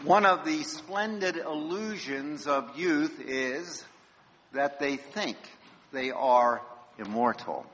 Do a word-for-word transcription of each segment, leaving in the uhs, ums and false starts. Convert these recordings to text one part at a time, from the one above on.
One of the splendid illusions of youth is that they think they are immortal.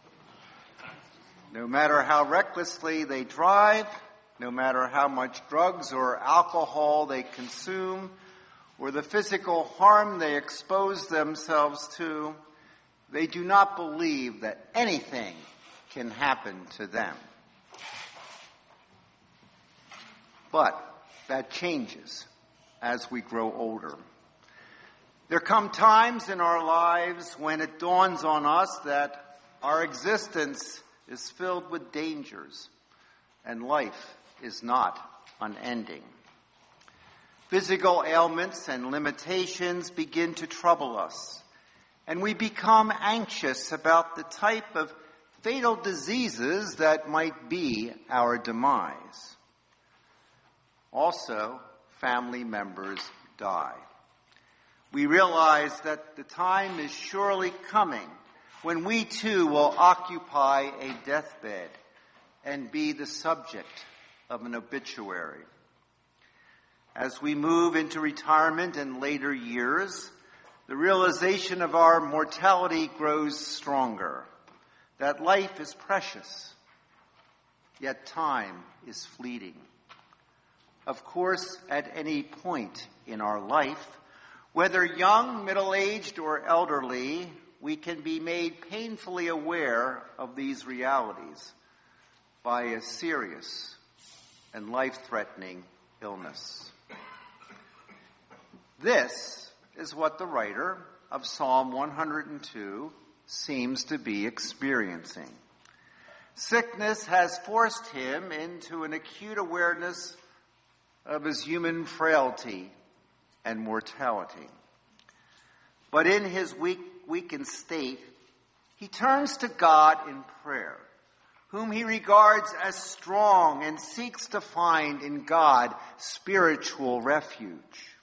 No matter how recklessly they drive, no matter how much drugs or alcohol they consume, or the physical harm they expose themselves to, they do not believe that anything can happen to them. But that changes as we grow older. There come times in our lives when it dawns on us that our existence is filled with dangers and life is not unending. Physical ailments and limitations begin to trouble us, and we become anxious about the type of fatal diseases that might be our demise. Also, family members die. We realize that the time is surely coming when we too will occupy a deathbed and be the subject of an obituary. As we move into retirement and later years, the realization of our mortality grows stronger, that life is precious, yet time is fleeting. Of course, at any point in our life, whether young, middle-aged, or elderly, we can be made painfully aware of these realities by a serious and life-threatening illness. This is what the writer of Psalm one hundred two seems to be experiencing. Sickness has forced him into an acute awareness of his human frailty and mortality. But in his weak, weakened state, he turns to God in prayer, whom he regards as strong and seeks to find in God spiritual refuge.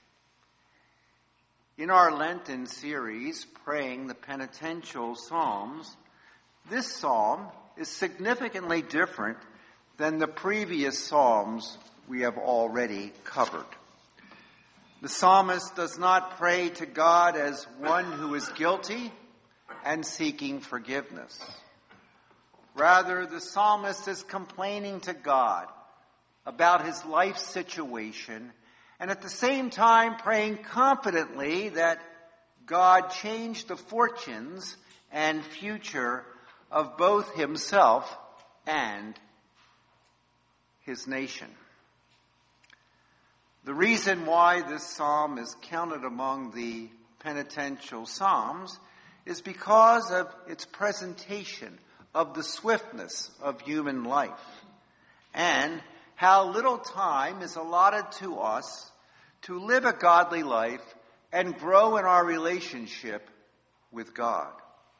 In our Lenten series, Praying the Penitential Psalms, this psalm is significantly different than the previous psalms we have already covered. The psalmist does not pray to God as one who is guilty and seeking forgiveness. Rather, the psalmist is complaining to God about his life situation and at the same time praying confidently that God change the fortunes and future of both himself and his nation. The reason why this psalm is counted among the penitential psalms is because of its presentation of the swiftness of human life and how little time is allotted to us to live a godly life and grow in our relationship with God.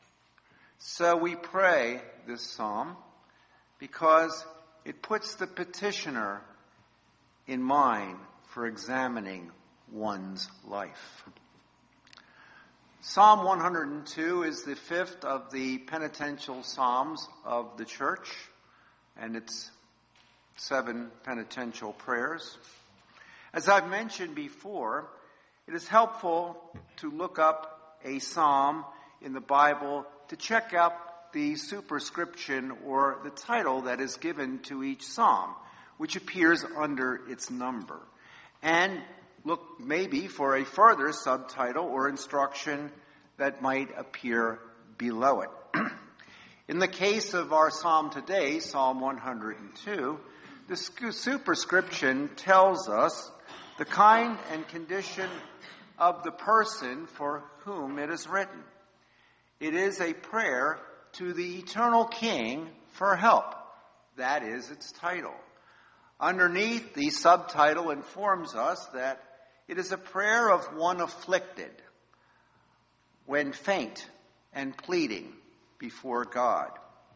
So we pray this psalm because it puts the petitioner in mind for examining one's life. Psalm one hundred two is the fifth of the penitential psalms of the church, and it's seven penitential prayers. As I've mentioned before, it is helpful to look up a psalm in the Bible to check out the superscription or the title that is given to each psalm, which appears under its number. And look maybe for a further subtitle or instruction that might appear below it. In the case of our psalm today, Psalm one hundred two, the superscription tells us the kind and condition of the person for whom it is written. It is a prayer to the eternal King for help. That is its title. Underneath, the subtitle informs us that it is a prayer of one afflicted when faint and pleading before God.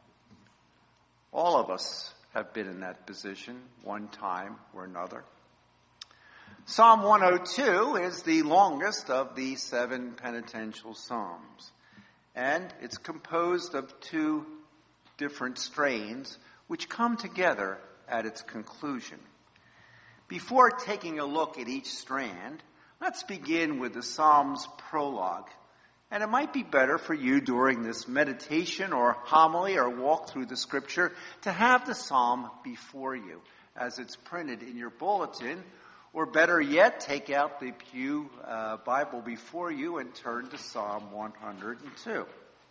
All of us have been in that position one time or another. Psalm one hundred two is the longest of the seven penitential psalms, and it's composed of two different strains which come together at its conclusion. Before taking a look at each strand, let's begin with the Psalm's prologue. And it might be better for you during this meditation or homily or walk through the scripture to have the psalm before you as it's printed in your bulletin, or better yet, take out the Pew uh, Bible before you and turn to Psalm one hundred two.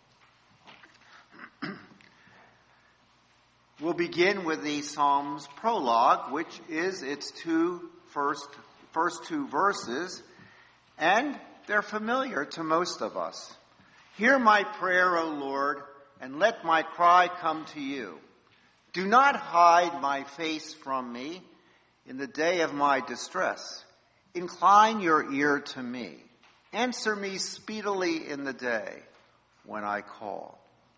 We'll begin with the Psalm's prologue, which is its two first, first two verses, and they're familiar to most of us. Hear my prayer, O Lord, and let my cry come to you. Do not hide my face from me in the day of my distress. Incline your ear to me. Answer me speedily in the day when I call.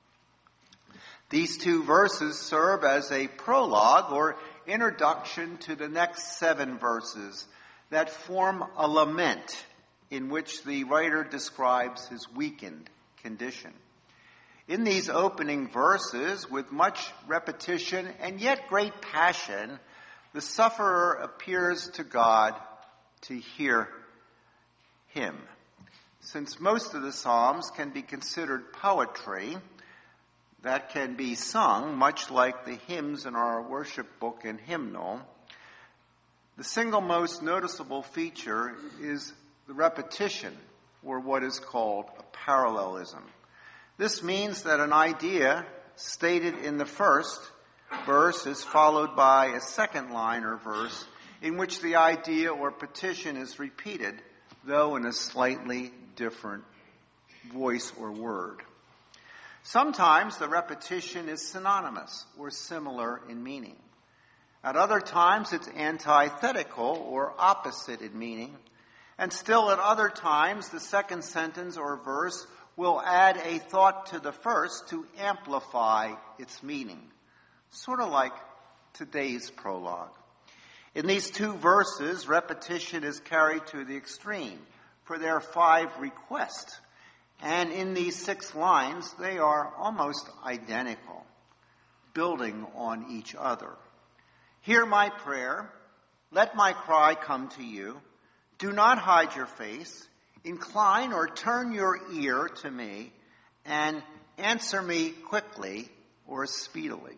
These two verses serve as a prologue or introduction to the next seven verses that form a lament in which the writer describes his weakened condition. In these opening verses, with much repetition and yet great passion, the sufferer appears to God to hear him. Since most of the Psalms can be considered poetry that can be sung, much like the hymns in our worship book and hymnal, the single most noticeable feature is the repetition, or what is called a parallelism. This means that an idea stated in the first verse is followed by a second line or verse in which the idea or petition is repeated, though in a slightly different voice or word. Sometimes the repetition is synonymous or similar in meaning. At other times it's antithetical or opposite in meaning. And still at other times the second sentence or verse will add a thought to the first to amplify its meaning. Sort of like today's prologue. In these two verses, repetition is carried to the extreme, for there are five requests. And in these six lines, they are almost identical, building on each other. Hear my prayer. Let my cry come to you. Do not hide your face. Incline or turn your ear to me, and answer me quickly or speedily.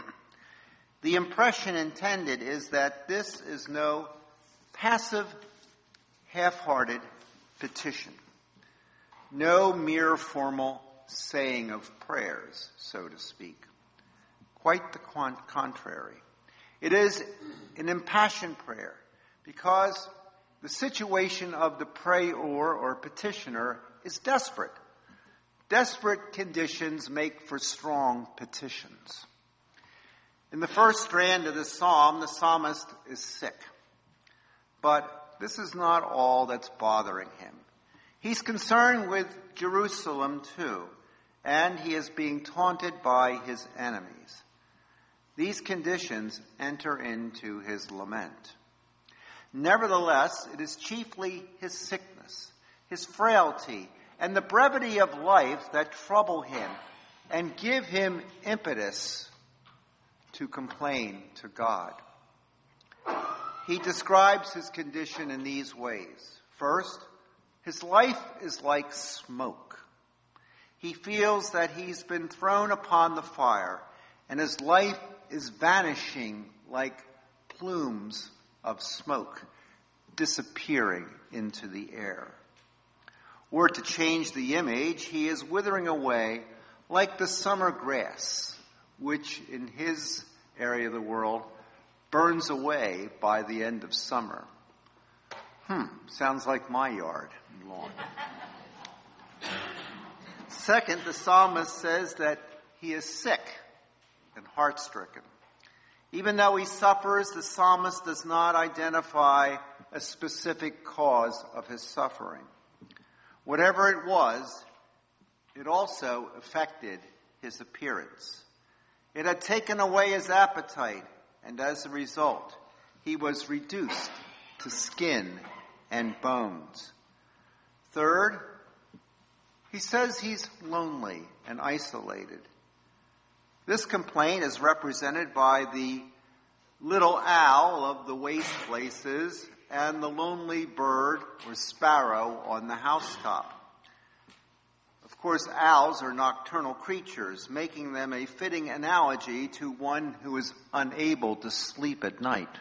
The impression intended is that this is no passive, half-hearted petition. No mere formal saying of prayers, so to speak. Quite the contrary. It is an impassioned prayer because the situation of the prayer or petitioner is desperate. Desperate conditions make for strong petitions. In the first strand of the psalm, the psalmist is sick. But this is not all that's bothering him. He's concerned with Jerusalem too, and he is being taunted by his enemies. These conditions enter into his lament. Nevertheless, it is chiefly his sickness, his frailty, and the brevity of life that trouble him and give him impetus to complain to God. He describes his condition in these ways. First, his life is like smoke. He feels that he's been thrown upon the fire, and his life is vanishing like plumes of smoke disappearing into the air. Or to change the image, he is withering away like the summer grass, which in his area of the world burns away by the end of summer. Hmm, sounds like my yard and lawn. Second, the psalmist says that he is sick and heart-stricken. Even though he suffers, the psalmist does not identify a specific cause of his suffering. Whatever it was, it also affected his appearance. It had taken away his appetite, and as a result, he was reduced to skin and bones. Third, he says he's lonely and isolated. This complaint is represented by the little owl of the waste places, and the lonely bird or sparrow on the housetop. Of course, owls are nocturnal creatures, making them a fitting analogy to one who is unable to sleep at night.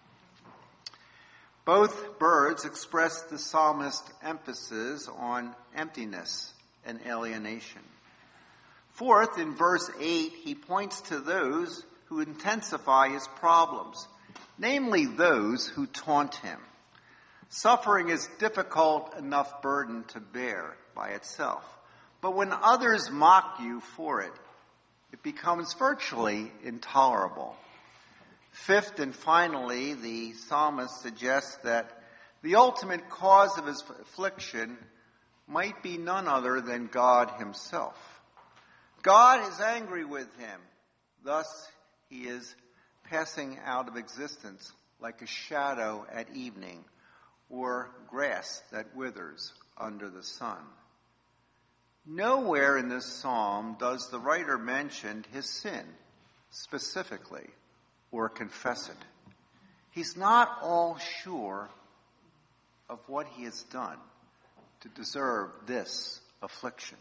Both birds express the psalmist's emphasis on emptiness and alienation. Fourth, in verse eight, he points to those who intensify his problems, namely those who taunt him. Suffering is difficult enough burden to bear by itself, but when others mock you for it, it becomes virtually intolerable. Fifth and finally, the psalmist suggests that the ultimate cause of his affliction might be none other than God himself. God is angry with him. Thus, he is passing out of existence like a shadow at evening or grass that withers under the sun. Nowhere in this psalm does the writer mention his sin specifically or confess it. He's not all sure of what he has done to deserve this affliction.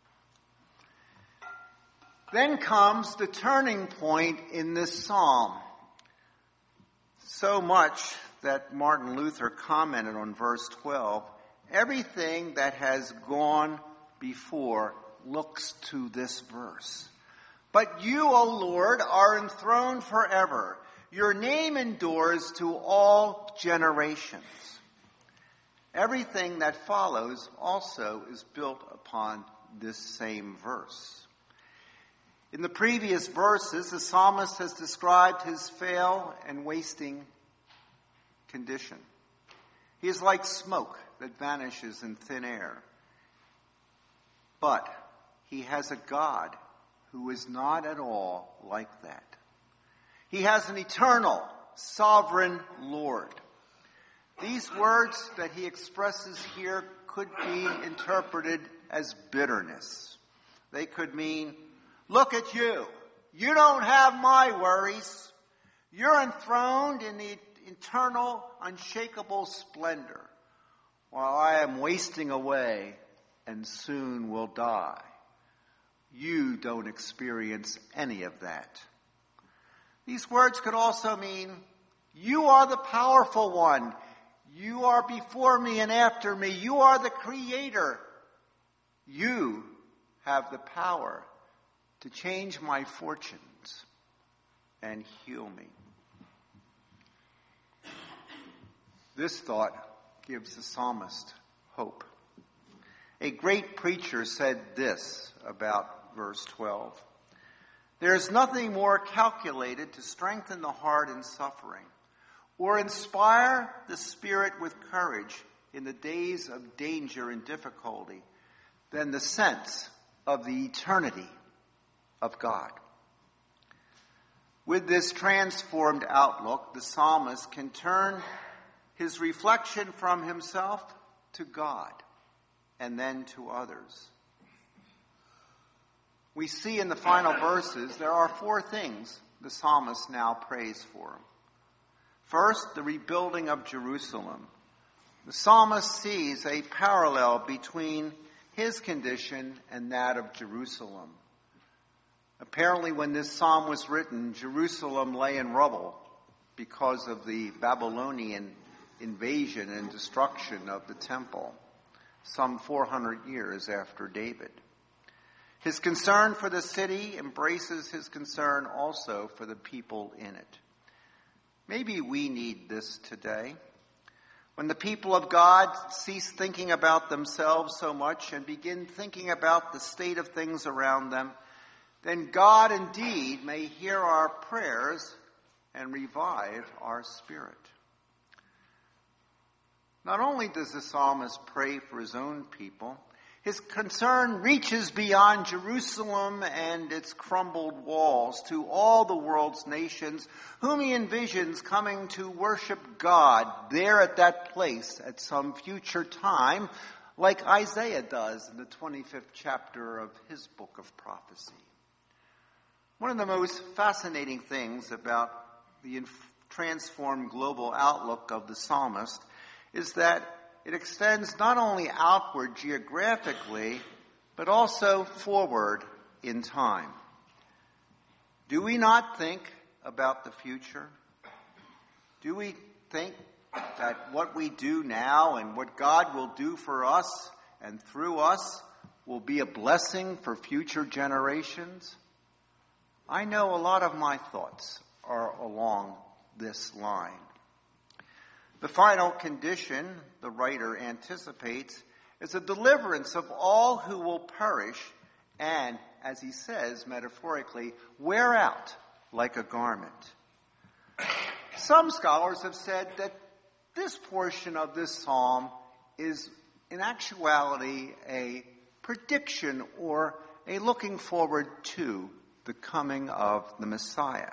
Then comes the turning point in this psalm. So much that Martin Luther commented on verse twelve, everything that has gone before looks to this verse. But you, O Lord, are enthroned forever. Your name endures to all generations. Everything that follows also is built upon this same verse. In the previous verses, the psalmist has described his fail and wasting condition. He is like smoke that vanishes in thin air. But he has a God who is not at all like that. He has an eternal, sovereign Lord. These words that he expresses here could be interpreted as bitterness. They could mean, look at you. You don't have my worries. You're enthroned in the eternal, unshakable splendor, while I am wasting away and soon will die. You don't experience any of that. These words could also mean, you are the powerful one. You are before me and after me. You are the creator. You have the power to change my fortunes and heal me. This thought gives the psalmist hope. A great preacher said this about verse twelve. There is nothing more calculated to strengthen the heart in suffering or inspire the spirit with courage in the days of danger and difficulty than the sense of the eternity of God. With this transformed outlook, the psalmist can turn his reflection from himself to God and then to others. We see in the final verses there are four things the psalmist now prays for. First, the rebuilding of Jerusalem. The psalmist sees a parallel between his condition and that of Jerusalem. Apparently, when this psalm was written, Jerusalem lay in rubble because of the Babylonian invasion and destruction of the temple, some four hundred years after David. His concern for the city embraces his concern also for the people in it. Maybe we need this today. When the people of God cease thinking about themselves so much and begin thinking about the state of things around them, then God indeed may hear our prayers and revive our spirit. Not only does the psalmist pray for his own people, his concern reaches beyond Jerusalem and its crumbled walls to all the world's nations, whom he envisions coming to worship God there at that place at some future time, like Isaiah does in the twenty-fifth chapter of his book of prophecy. One of the most fascinating things about the transformed global outlook of the psalmist is that it extends not only outward geographically, but also forward in time. Do we not think about the future? Do we think that what we do now and what God will do for us and through us will be a blessing for future generations? I know a lot of my thoughts are along this line. The final condition, the writer anticipates, is a deliverance of all who will perish and, as he says metaphorically, wear out like a garment. Some scholars have said that this portion of this psalm is in actuality a prediction or a looking forward to the coming of the Messiah.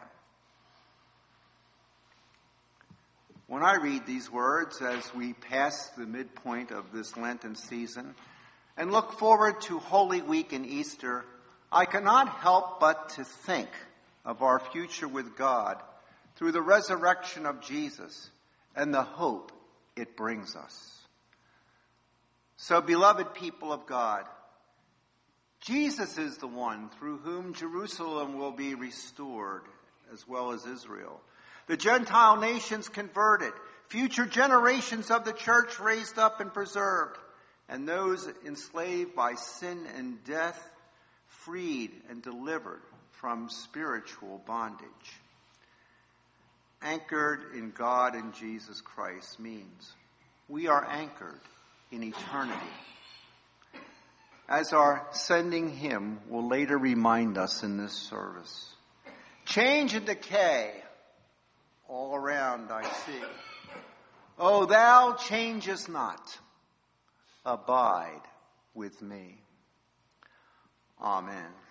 When I read these words as we pass the midpoint of this Lenten season and look forward to Holy Week and Easter, I cannot help but to think of our future with God through the resurrection of Jesus and the hope it brings us. So, beloved people of God, Jesus is the one through whom Jerusalem will be restored, as well as Israel. The Gentile nations converted, future generations of the church raised up and preserved, and those enslaved by sin and death freed and delivered from spiritual bondage. Anchored in God and Jesus Christ means we are anchored in eternity. As our sending hymn will later remind us in this service. Change and decay all around I see. O thou changest not, abide with me. Amen.